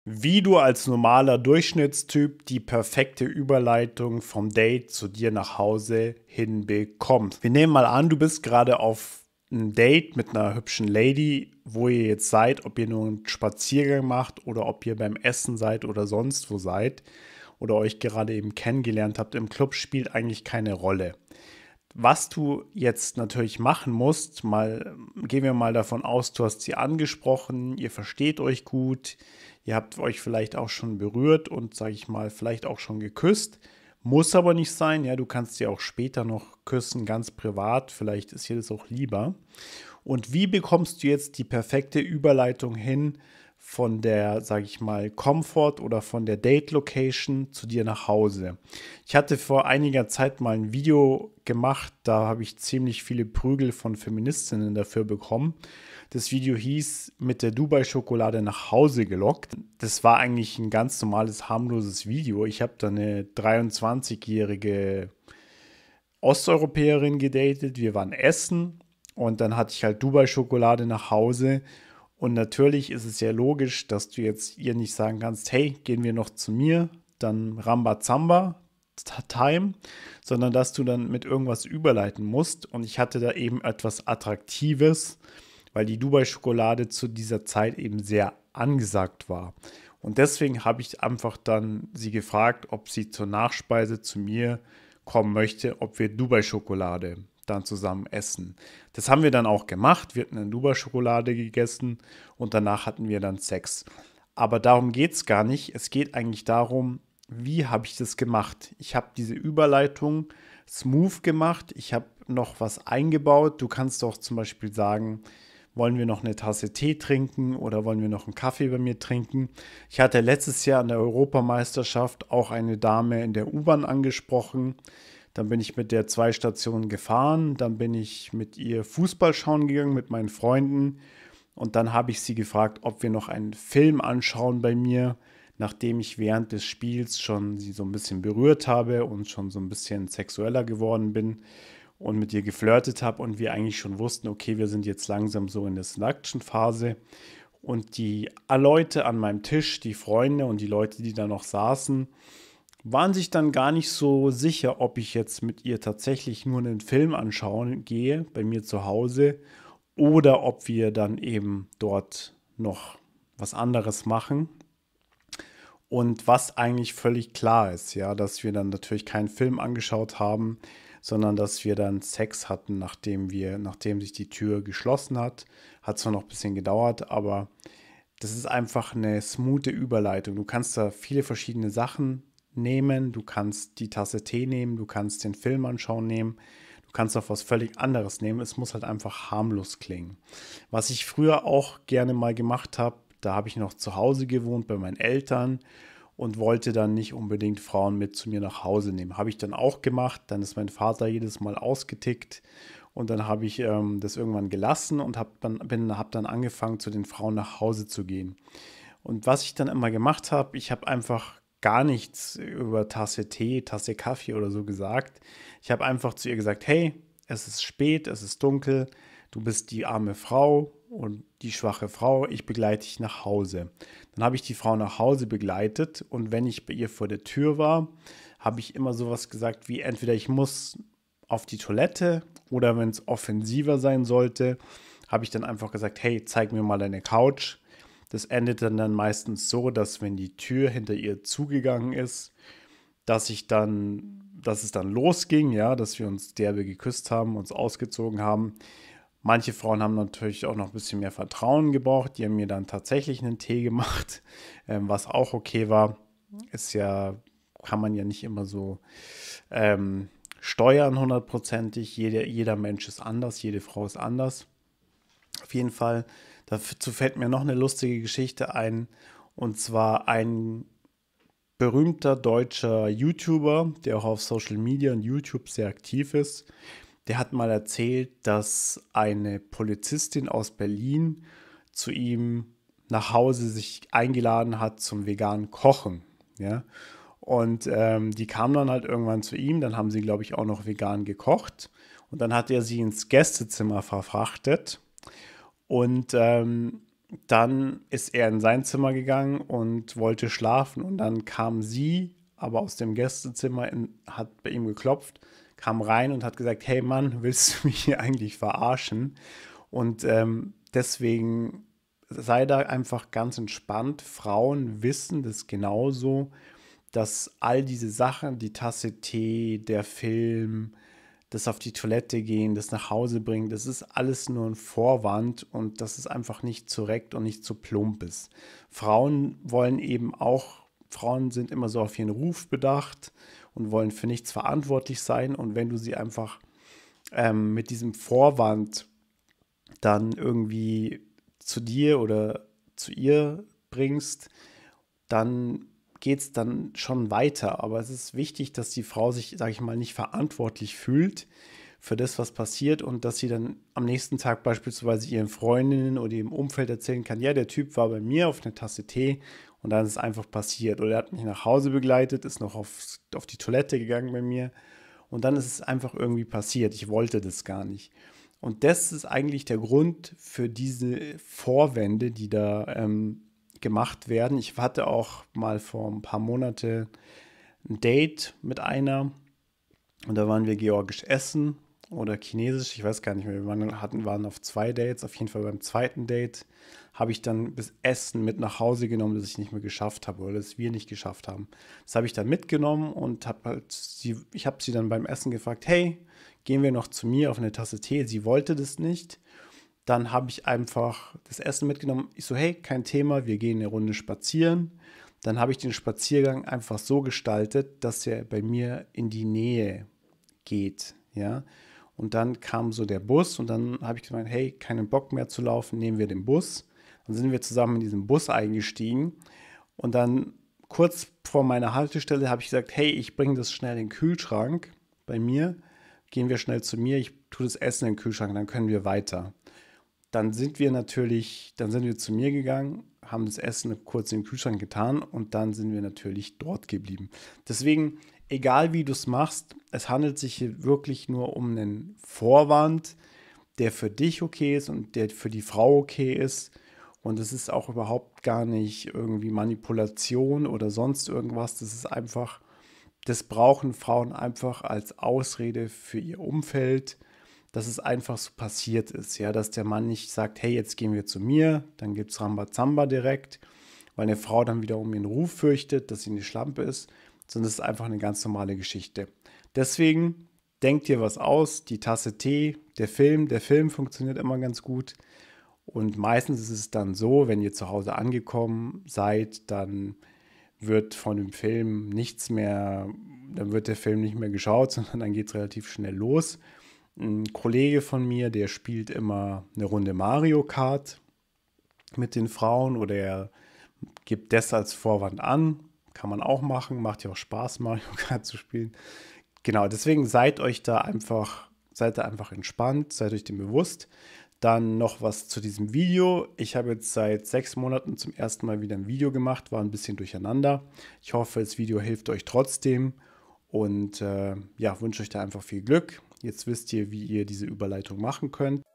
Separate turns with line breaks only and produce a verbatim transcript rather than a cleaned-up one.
Wie du als normaler Durchschnittstyp die perfekte Überleitung vom Date zu dir nach Hause hinbekommst. Wir nehmen mal an, du bist gerade auf ein Date mit einer hübschen Lady, wo ihr jetzt seid, ob ihr nur einen Spaziergang macht oder ob ihr beim Essen seid oder sonst wo seid oder euch gerade eben kennengelernt habt im Club, spielt eigentlich keine Rolle. Was du jetzt natürlich machen musst, mal gehen wir mal davon aus, du hast sie angesprochen, ihr versteht euch gut, ihr habt euch vielleicht auch schon berührt und sage ich mal, vielleicht auch schon geküsst. Muss aber nicht sein, ja, du kannst sie auch später noch küssen, ganz privat, vielleicht ist dir das auch lieber. Und wie bekommst du jetzt die perfekte Überleitung hin von der, sage ich mal, Comfort oder von der Date-Location zu dir nach Hause? Ich hatte vor einiger Zeit mal ein Video gemacht, da habe ich ziemlich viele Prügel von Feministinnen dafür bekommen. Das Video hieß „Mit der Dubai-Schokolade nach Hause gelockt". Das war eigentlich ein ganz normales, harmloses Video. Ich habe da eine dreiundzwanzigjährige Osteuropäerin gedatet. Wir waren essen und dann hatte ich halt Dubai-Schokolade nach Hause. Und natürlich ist es ja logisch, dass du jetzt ihr nicht sagen kannst, hey, gehen wir noch zu mir, dann Rambazamba Time, sondern dass du dann mit irgendwas überleiten musst. Und ich hatte da eben etwas Attraktives, weil die Dubai-Schokolade zu dieser Zeit eben sehr angesagt war. Und deswegen habe ich einfach dann sie gefragt, ob sie zur Nachspeise zu mir kommen möchte, ob wir Dubai-Schokolade dann zusammen essen. Das haben wir dann auch gemacht. Wir hatten eine Dubai-Schokolade gegessen und danach hatten wir dann Sex. Aber darum geht es gar nicht. Es geht eigentlich darum, wie habe ich das gemacht? Ich habe diese Überleitung smooth gemacht. Ich habe noch was eingebaut. Du kannst auch zum Beispiel sagen, wollen wir noch eine Tasse Tee trinken oder wollen wir noch einen Kaffee bei mir trinken? Ich hatte letztes Jahr an der Europameisterschaft auch eine Dame in der U-Bahn angesprochen. Dann bin ich mit der zwei Stationen gefahren. Dann bin ich mit ihr Fußball schauen gegangen mit meinen Freunden. Und dann habe ich sie gefragt, ob wir noch einen Film anschauen bei mir, nachdem ich während des Spiels schon sie so ein bisschen berührt habe und schon so ein bisschen sexueller geworden bin und mit ihr geflirtet habe und wir eigentlich schon wussten, okay, wir sind jetzt langsam so in der Seduction-Phase. Und die Leute an meinem Tisch, die Freunde und die Leute, die da noch saßen, waren sich dann gar nicht so sicher, ob ich jetzt mit ihr tatsächlich nur einen Film anschauen gehe, bei mir zu Hause, oder ob wir dann eben dort noch was anderes machen. Und was eigentlich völlig klar ist, ja, dass wir dann natürlich keinen Film angeschaut haben, sondern dass wir dann Sex hatten, nachdem wir, nachdem sich die Tür geschlossen hat. Hat zwar noch ein bisschen gedauert, aber das ist einfach eine smoothe Überleitung. Du kannst da viele verschiedene Sachen nehmen, du kannst die Tasse Tee nehmen, du kannst den Film anschauen nehmen, du kannst auch was völlig anderes nehmen. Es muss halt einfach harmlos klingen. Was ich früher auch gerne mal gemacht habe, da habe ich noch zu Hause gewohnt bei meinen Eltern und wollte dann nicht unbedingt Frauen mit zu mir nach Hause nehmen. Habe ich dann auch gemacht. Dann ist mein Vater jedes Mal ausgetickt und dann habe ich ähm, das irgendwann gelassen und habe dann, bin, hab dann angefangen, zu den Frauen nach Hause zu gehen. Und was ich dann immer gemacht habe, ich habe einfach gar nichts über Tasse Tee, Tasse Kaffee oder so gesagt. Ich habe einfach zu ihr gesagt, hey, es ist spät, es ist dunkel, du bist die arme Frau und die schwache Frau, ich begleite dich nach Hause. Dann habe ich die Frau nach Hause begleitet und wenn ich bei ihr vor der Tür war, habe ich immer sowas gesagt wie entweder ich muss auf die Toilette oder wenn es offensiver sein sollte, habe ich dann einfach gesagt, hey, zeig mir mal deine Couch. Das endet dann, dann meistens so, dass wenn die Tür hinter ihr zugegangen ist, dass ich dann, dass es dann losging, ja, dass wir uns derbe geküsst haben, uns ausgezogen haben. Manche Frauen haben natürlich auch noch ein bisschen mehr Vertrauen gebraucht. Die haben mir dann tatsächlich einen Tee gemacht, ähm, was auch okay war. Ist ja, kann man ja nicht immer so ähm, steuern hundertprozentig. Jeder, jeder Mensch ist anders, jede Frau ist anders. Auf jeden Fall, dazu fällt mir noch eine lustige Geschichte ein. Und zwar ein berühmter deutscher YouTuber, der auch auf Social Media und YouTube sehr aktiv ist. Der hat mal erzählt, dass eine Polizistin aus Berlin zu ihm nach Hause sich eingeladen hat zum veganen Kochen. Ja? Und ähm, die kam dann halt irgendwann zu ihm, dann haben sie, glaube ich, auch noch vegan gekocht. Und dann hat er sie ins Gästezimmer verfrachtet. Und ähm, dann ist er in sein Zimmer gegangen und wollte schlafen. Und dann kam sie, aber aus dem Gästezimmer, in, hat bei ihm geklopft, kam rein und hat gesagt, hey Mann, willst du mich hier eigentlich verarschen? Und ähm, deswegen sei da einfach ganz entspannt. Frauen wissen das genauso, dass all diese Sachen, die Tasse Tee, der Film, das auf die Toilette gehen, das nach Hause bringen, das ist alles nur ein Vorwand und dass es einfach nicht zurecht und nicht zu plump ist. Frauen wollen eben auch, Frauen sind immer so auf ihren Ruf bedacht und wollen für nichts verantwortlich sein. Und wenn du sie einfach ähm, mit diesem Vorwand dann irgendwie zu dir oder zu ihr bringst, dann geht es dann schon weiter. Aber es ist wichtig, dass die Frau sich, sage ich mal, nicht verantwortlich fühlt für das, was passiert und dass sie dann am nächsten Tag beispielsweise ihren Freundinnen oder ihrem Umfeld erzählen kann, ja, der Typ war bei mir auf eine Tasse Tee und dann ist es einfach passiert. Oder er hat mich nach Hause begleitet, ist noch auf, auf die Toilette gegangen bei mir und dann ist es einfach irgendwie passiert. Ich wollte das gar nicht. Und das ist eigentlich der Grund für diese Vorwände, die da ähm, gemacht werden. Ich hatte auch mal vor ein paar Monaten ein Date mit einer und da waren wir georgisch essen oder chinesisch, ich weiß gar nicht mehr, wir waren, hatten, waren auf zwei Dates, auf jeden Fall beim zweiten Date habe ich dann das Essen mit nach Hause genommen, das ich nicht mehr geschafft habe oder das wir nicht geschafft haben. Das habe ich dann mitgenommen und habe halt sie, ich habe sie dann beim Essen gefragt, hey, gehen wir noch zu mir auf eine Tasse Tee? Sie wollte das nicht. Dann habe ich einfach das Essen mitgenommen. Ich so, hey, kein Thema, wir gehen eine Runde spazieren. Dann habe ich den Spaziergang einfach so gestaltet, dass er bei mir in die Nähe geht, ja. Und dann kam so der Bus und dann habe ich gemeint, hey, keinen Bock mehr zu laufen, nehmen wir den Bus. Dann sind wir zusammen in diesen Bus eingestiegen und dann kurz vor meiner Haltestelle habe ich gesagt, hey, ich bringe das schnell in den Kühlschrank bei mir. Gehen wir schnell zu mir, ich tue das Essen in den Kühlschrank, dann können wir weiter. Dann sind wir natürlich, dann sind wir zu mir gegangen, haben das Essen kurz in den Kühlschrank getan und dann sind wir natürlich dort geblieben. Deswegen, egal wie du es machst, es handelt sich hier wirklich nur um einen Vorwand, der für dich okay ist und der für die Frau okay ist. Und es ist auch überhaupt gar nicht irgendwie Manipulation oder sonst irgendwas. Das ist einfach, das brauchen Frauen einfach als Ausrede für ihr Umfeld, dass es einfach so passiert ist, ja, dass der Mann nicht sagt, hey, jetzt gehen wir zu mir, dann gibt es Rambazamba direkt, weil eine Frau dann wieder um ihren Ruf fürchtet, dass sie eine Schlampe ist, sondern es ist einfach eine ganz normale Geschichte. Deswegen denkt dir was aus, die Tasse Tee, der Film, der Film funktioniert immer ganz gut und meistens ist es dann so, wenn ihr zu Hause angekommen seid, dann wird von dem Film nichts mehr, dann wird der Film nicht mehr geschaut, sondern dann geht es relativ schnell los. Ein Kollege von mir, der spielt immer eine Runde Mario Kart mit den Frauen oder er gibt das als Vorwand an. Kann man auch machen, macht ja auch Spaß, Mario Kart zu spielen. Genau, deswegen seid euch da einfach, seid da einfach entspannt, seid euch dem bewusst. Dann noch was zu diesem Video. Ich habe jetzt seit sechs Monaten zum ersten Mal wieder ein Video gemacht, war ein bisschen durcheinander. Ich hoffe, das Video hilft euch trotzdem und äh, ja, wünsche euch da einfach viel Glück. Jetzt wisst ihr, wie ihr diese Überleitung machen könnt.